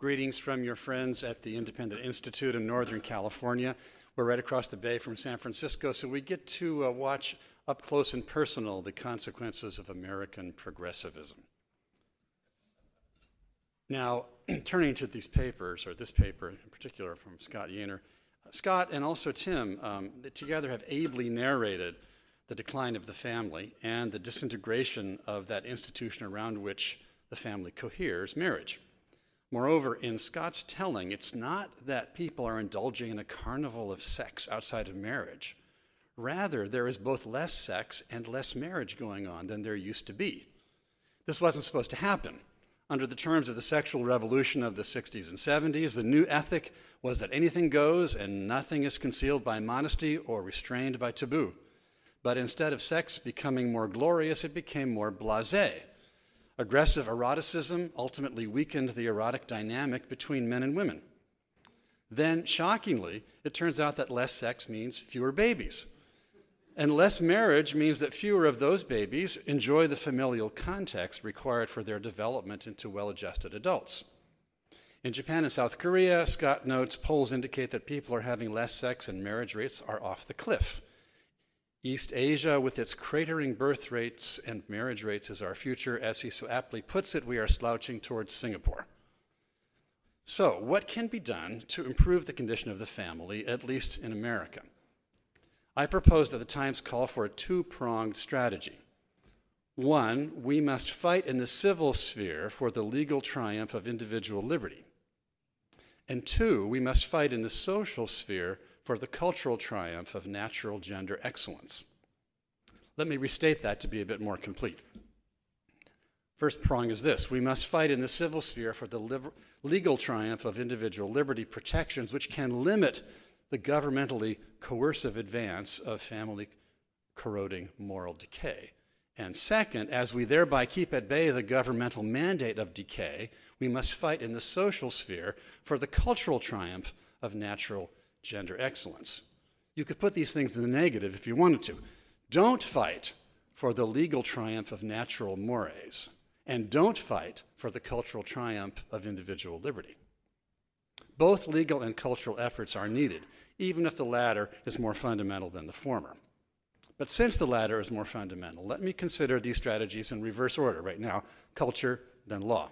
Greetings from your friends at the Independent Institute in Northern California. We're right across the bay from San Francisco, so we get to watch up close and personal the consequences of American progressivism. Now, turning to these papers, or this paper in particular from Scott Yaner, Scott and also Tim together have ably narrated the decline of the family and the disintegration of that institution around which the family coheres, marriage. Moreover, in Scott's telling, it's not that people are indulging in a carnival of sex outside of marriage. Rather, there is both less sex and less marriage going on than there used to be. This wasn't supposed to happen. Under the terms of the sexual revolution of the 60s and 70s, the new ethic was that anything goes and nothing is concealed by modesty or restrained by taboo. But instead of sex becoming more glorious, it became more blasé. Aggressive eroticism ultimately weakened the erotic dynamic between men and women. Then, shockingly, it turns out that less sex means fewer babies. And less marriage means that fewer of those babies enjoy the familial context required for their development into well-adjusted adults. In Japan and South Korea, Scott notes, polls indicate that people are having less sex and marriage rates are off the cliff. East Asia, with its cratering birth rates and marriage rates, is our future. As he so aptly puts it, we are slouching towards Singapore. So, what can be done to improve the condition of the family, at least in America? I propose that the times call for a two-pronged strategy. One, we must fight in the civil sphere for the legal triumph of individual liberty. And two, we must fight in the social sphere for the cultural triumph of natural gender excellence. Let me restate that to be a bit more complete. First prong is this: we must fight in the civil sphere for the legal triumph of individual liberty protections, which can limit the governmentally coercive advance of family-corroding moral decay. And second, as we thereby keep at bay the governmental mandate of decay, we must fight in the social sphere for the cultural triumph of natural gender excellence. You could put these things in the negative if you wanted to. Don't fight for the legal triumph of natural mores, and don't fight for the cultural triumph of individual liberty. Both legal and cultural efforts are needed, even if the latter is more fundamental than the former. But since the latter is more fundamental, let me consider these strategies in reverse order right now: culture, then law.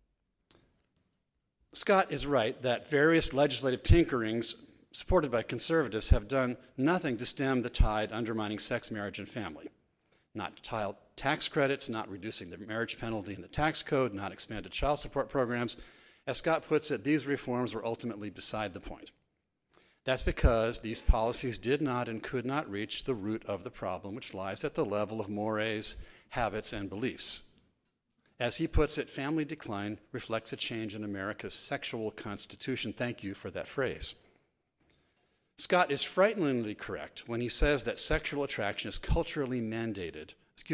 Scott is right that various legislative tinkerings supported by conservatives have done nothing to stem the tide undermining sex, marriage, and family. Not child tax credits, not reducing the marriage penalty in the tax code, not expanded child support programs. As Scott puts it, these reforms were ultimately beside the point. That's because these policies did not and could not reach the root of the problem, which lies at the level of mores, habits, and beliefs. As he puts it, family decline reflects a change in America's sexual constitution. Thank you for that phrase. Scott is frighteningly correct when he says that sexual attraction is culturally mediated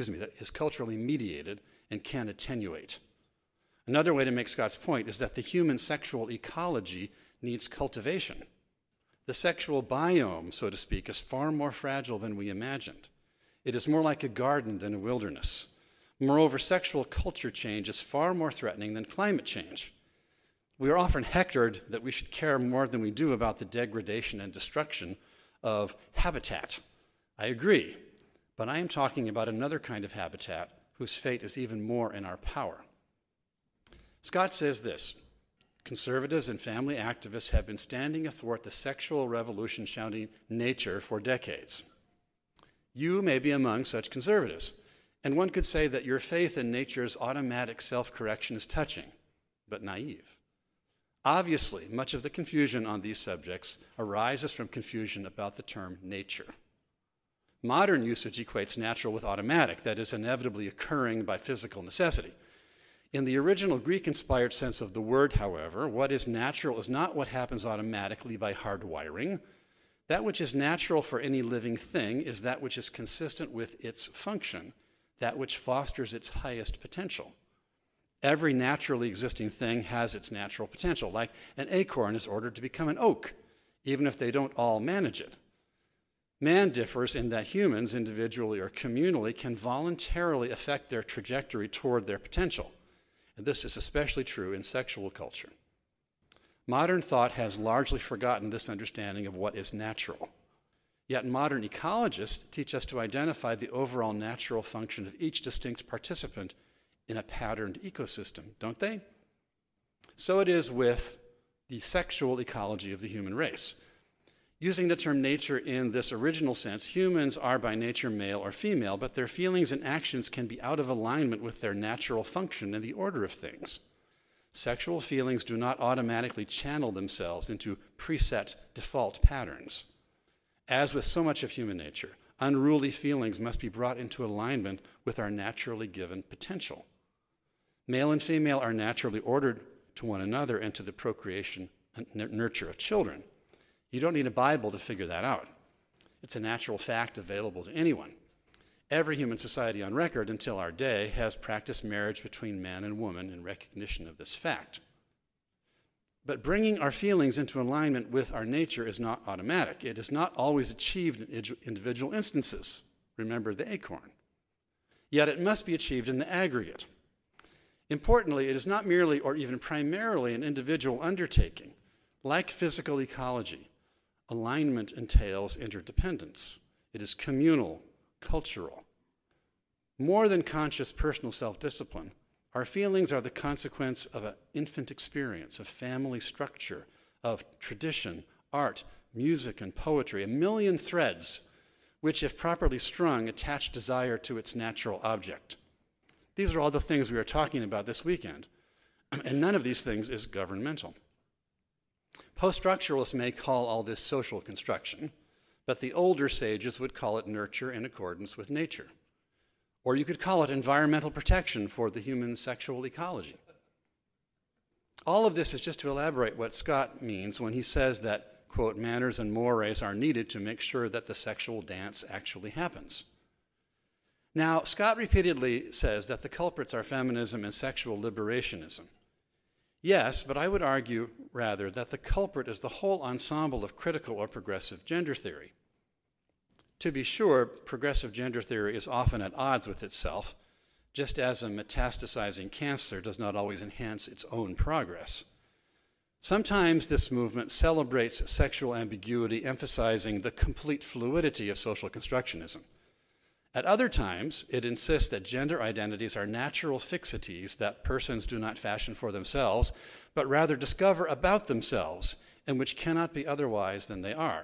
and can attenuate. Another way to make Scott's point is that the human sexual ecology needs cultivation. The sexual biome, so to speak, is far more fragile than we imagined. It is more like a garden than a wilderness. Moreover, sexual culture change is far more threatening than climate change. We are often hectored that we should care more than we do about the degradation and destruction of habitat. I agree, but I am talking about another kind of habitat whose fate is even more in our power. Scott says this: conservatives and family activists have been standing athwart the sexual revolution shouting nature for decades. You may be among such conservatives, and one could say that your faith in nature's automatic self-correction is touching, but naive. Obviously, much of the confusion on these subjects arises from confusion about the term nature. Modern usage equates natural with automatic, that is, inevitably occurring by physical necessity. In the original Greek-inspired sense of the word, however, what is natural is not what happens automatically by hardwiring. That which is natural for any living thing is that which is consistent with its function, that which fosters its highest potential. Every naturally existing thing has its natural potential, like an acorn is ordered to become an oak, even if they don't all manage it. Man differs in that humans, individually or communally, can voluntarily affect their trajectory toward their potential. And this is especially true in sexual culture. Modern thought has largely forgotten this understanding of what is natural. Yet modern ecologists teach us to identify the overall natural function of each distinct participant in a patterned ecosystem, don't they? So it is with the sexual ecology of the human race. Using the term nature in this original sense, humans are by nature male or female, but their feelings and actions can be out of alignment with their natural function and the order of things. Sexual feelings do not automatically channel themselves into preset default patterns. As with so much of human nature, unruly feelings must be brought into alignment with our naturally given potential. Male and female are naturally ordered to one another and to the procreation and nurture of children. You don't need a Bible to figure that out. It's a natural fact available to anyone. Every human society on record until our day has practiced marriage between man and woman in recognition of this fact. But bringing our feelings into alignment with our nature is not automatic. It is not always achieved in individual instances. Remember the acorn. Yet it must be achieved in the aggregate. Importantly, it is not merely or even primarily an individual undertaking. Like physical ecology, alignment entails interdependence. It is communal, cultural. More than conscious personal self-discipline, our feelings are the consequence of an infant experience, of family structure, of tradition, art, music, and poetry, a million threads which, if properly strung, attach desire to its natural object. These are all the things we are talking about this weekend, and none of these things is governmental. Post-structuralists may call all this social construction, but the older sages would call it nurture in accordance with nature. Or you could call it environmental protection for the human sexual ecology. All of this is just to elaborate what Scott means when he says that, quote, manners and mores are needed to make sure that the sexual dance actually happens. Now, Scott repeatedly says that the culprits are feminism and sexual liberationism. Yes, but I would argue, rather, that the culprit is the whole ensemble of critical or progressive gender theory. To be sure, progressive gender theory is often at odds with itself, just as a metastasizing cancer does not always enhance its own progress. Sometimes this movement celebrates sexual ambiguity, emphasizing the complete fluidity of social constructionism. At other times, it insists that gender identities are natural fixities that persons do not fashion for themselves, but rather discover about themselves, and which cannot be otherwise than they are.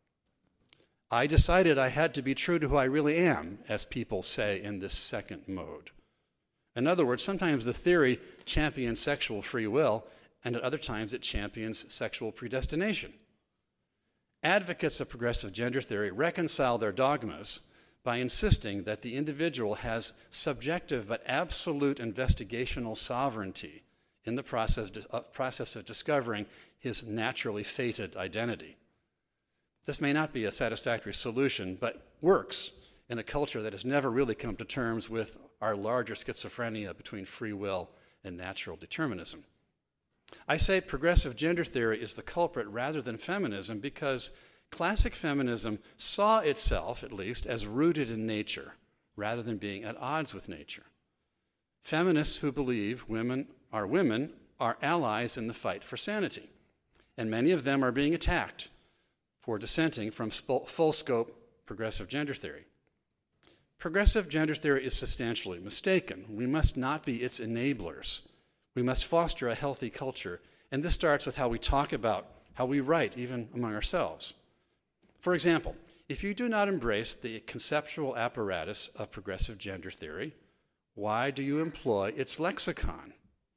I decided I had to be true to who I really am, as people say in this second mode. In other words, sometimes the theory champions sexual free will, and at other times it champions sexual predestination. Advocates of progressive gender theory reconcile their dogmas by insisting that the individual has subjective but absolute investigational sovereignty in the process of discovering his naturally fated identity. This may not be a satisfactory solution, but works in a culture that has never really come to terms with our larger schizophrenia between free will and natural determinism. I say progressive gender theory is the culprit rather than feminism because classic feminism saw itself, at least, as rooted in nature rather than being at odds with nature. Feminists who believe women are allies in the fight for sanity, and many of them are being attacked for dissenting from full-scope progressive gender theory. Progressive gender theory is substantially mistaken. We must not be its enablers. We must foster a healthy culture, and this starts with how we talk about, how we write, even among ourselves. For example, if you do not embrace the conceptual apparatus of progressive gender theory, why do you employ its lexicon?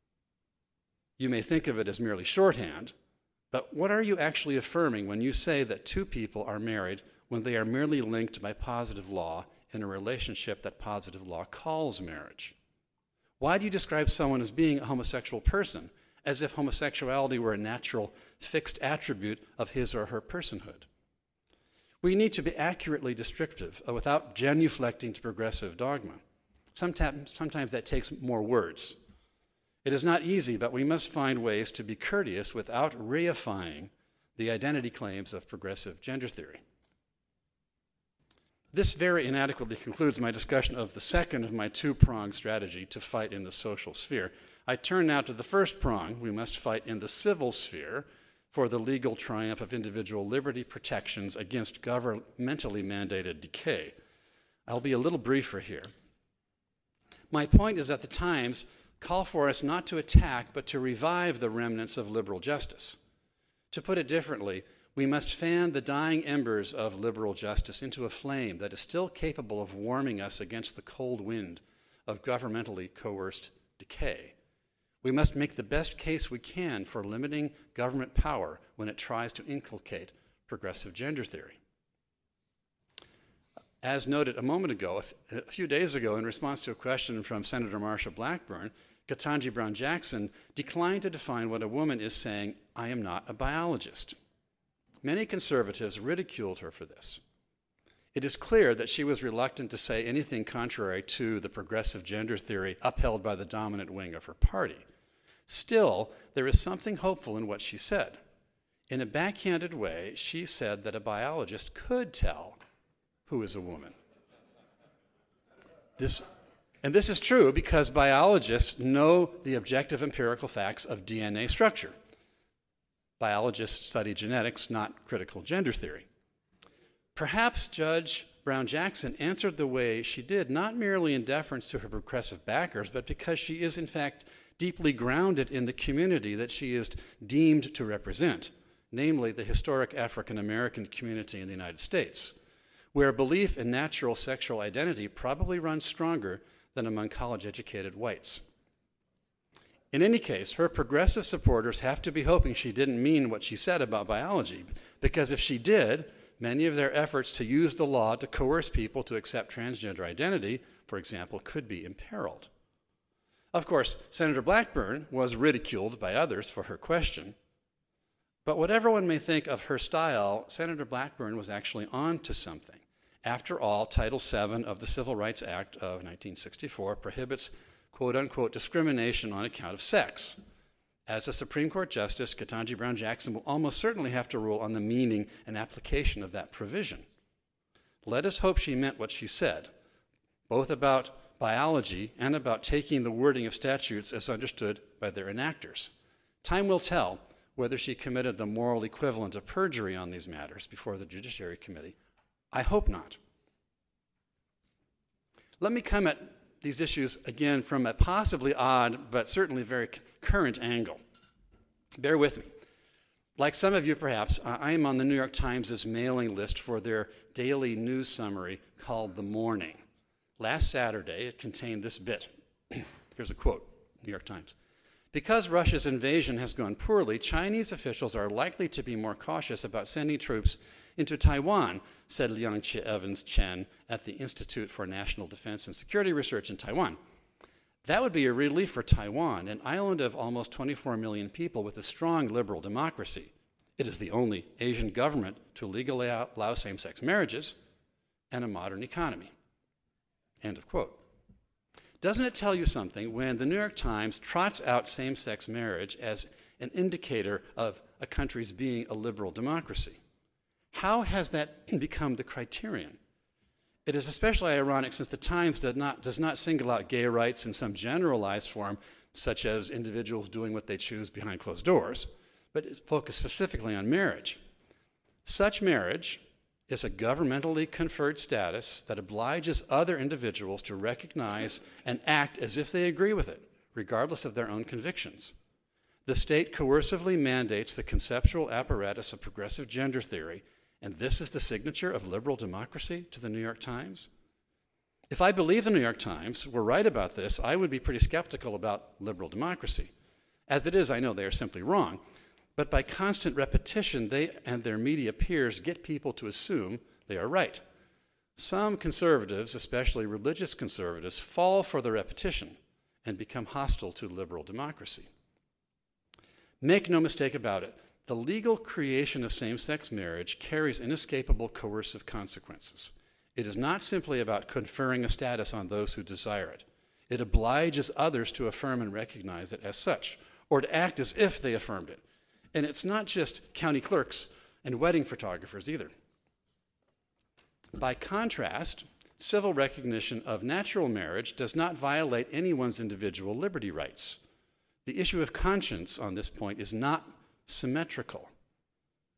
You may think of it as merely shorthand, but what are you actually affirming when you say that two people are married when they are merely linked by positive law in a relationship that positive law calls marriage? Why do you describe someone as being a homosexual person, as if homosexuality were a natural, fixed attribute of his or her personhood? We need to be accurately descriptive without genuflecting to progressive dogma. Sometimes that takes more words. It is not easy, but we must find ways to be courteous without reifying the identity claims of progressive gender theory. This very inadequately concludes my discussion of the second of my two-pronged strategy to fight in the social sphere. I turn now to the first prong: we must fight in the civil sphere, for the legal triumph of individual liberty protections against governmentally mandated decay. I'll be a little briefer here. My point is that the Times call for us not to attack, but to revive the remnants of liberal justice. To put it differently, we must fan the dying embers of liberal justice into a flame that is still capable of warming us against the cold wind of governmentally coerced decay. We must make the best case we can for limiting government power when it tries to inculcate progressive gender theory. As noted a moment ago, a few days ago, in response to a question from Senator Marsha Blackburn, Ketanji Brown Jackson declined to define what a woman is, saying, "I am not a biologist." Many conservatives ridiculed her for this. It is clear that she was reluctant to say anything contrary to the progressive gender theory upheld by the dominant wing of her party. Still, there is something hopeful in what she said. In a backhanded way, she said that a biologist could tell who is a woman. This is true because biologists know the objective empirical facts of DNA structure. Biologists study genetics, not critical gender theory. Perhaps Judge Brown Jackson answered the way she did, not merely in deference to her progressive backers, but because she is, in fact, deeply grounded in the community that she is deemed to represent, namely the historic African American community in the United States, where belief in natural sexual identity probably runs stronger than among college-educated whites. In any case, her progressive supporters have to be hoping she didn't mean what she said about biology, because if she did, many of their efforts to use the law to coerce people to accept transgender identity, for example, could be imperiled. Of course, Senator Blackburn was ridiculed by others for her question, but whatever one may think of her style, Senator Blackburn was actually on to something. After all, Title VII of the Civil Rights Act of 1964 prohibits quote-unquote discrimination on account of sex. As a Supreme Court Justice, Ketanji Brown Jackson will almost certainly have to rule on the meaning and application of that provision. Let us hope she meant what she said, both about biology and about taking the wording of statutes as understood by their enactors. Time will tell whether she committed the moral equivalent of perjury on these matters before the Judiciary Committee. I hope not. Let me come at these issues again from a possibly odd but certainly very current angle. Bear with me. Like some of you perhaps, I am on the New York Times' mailing list for their daily news summary called The Morning. Last Saturday, it contained this bit. Here's a quote, New York Times. "Because Russia's invasion has gone poorly, Chinese officials are likely to be more cautious about sending troops into Taiwan," said Liang Evans Chen at the Institute for National Defense and Security Research in Taiwan. "That would be a relief for Taiwan, an island of almost 24 million people with a strong liberal democracy. It is the only Asian government to legally allow same-sex marriages and a modern economy." End of quote. Doesn't it tell you something when the New York Times trots out same-sex marriage as an indicator of a country's being a liberal democracy? How has that become the criterion? It is especially ironic since the Times does not single out gay rights in some generalized form, such as individuals doing what they choose behind closed doors, but is focused specifically on marriage. Such marriage is a governmentally conferred status that obliges other individuals to recognize and act as if they agree with it, regardless of their own convictions. The state coercively mandates the conceptual apparatus of progressive gender theory, and this is the signature of liberal democracy to the New York Times? If I believe the New York Times were right about this, I would be pretty skeptical about liberal democracy. As it is, I know they are simply wrong, but by constant repetition, they and their media peers get people to assume they are right. Some conservatives, especially religious conservatives, fall for the repetition and become hostile to liberal democracy. Make no mistake about it, the legal creation of same-sex marriage carries inescapable coercive consequences. It is not simply about conferring a status on those who desire it. It obliges others to affirm and recognize it as such, or to act as if they affirmed it. And it's not just county clerks and wedding photographers either. By contrast, civil recognition of natural marriage does not violate anyone's individual liberty rights. The issue of conscience on this point is not symmetrical.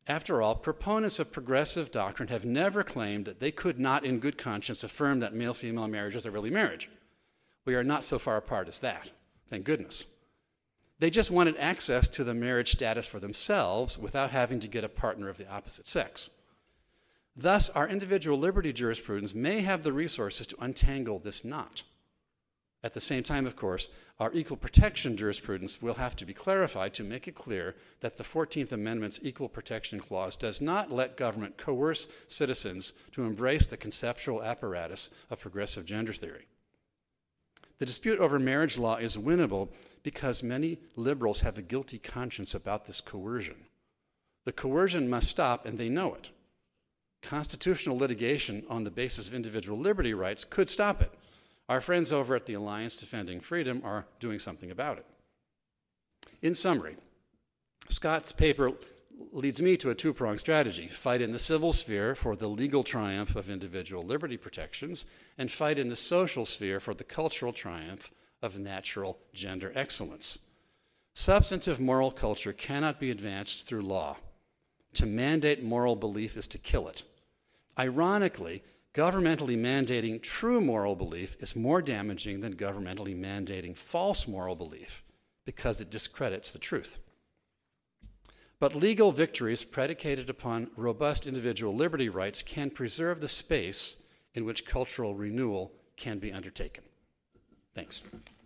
After all, proponents of progressive doctrine have never claimed that they could not in good conscience affirm that male-female marriages are really marriage. We are not so far apart as that, thank goodness. They just wanted access to the marriage status for themselves without having to get a partner of the opposite sex. Thus, our individual liberty jurisprudence may have the resources to untangle this knot. At the same time, of course, our equal protection jurisprudence will have to be clarified to make it clear that the 14th Amendment's Equal Protection Clause does not let government coerce citizens to embrace the conceptual apparatus of progressive gender theory. The dispute over marriage law is winnable because many liberals have a guilty conscience about this coercion. The coercion must stop, and they know it. Constitutional litigation on the basis of individual liberty rights could stop it. Our friends over at the Alliance Defending Freedom are doing something about it. In summary, Scott's paper leads me to a two-pronged strategy: fight in the civil sphere for the legal triumph of individual liberty protections, and fight in the social sphere for the cultural triumph of natural gender excellence. Substantive moral culture cannot be advanced through law. To mandate moral belief is to kill it. Ironically, governmentally mandating true moral belief is more damaging than governmentally mandating false moral belief because it discredits the truth. But legal victories predicated upon robust individual liberty rights can preserve the space in which cultural renewal can be undertaken. Thanks.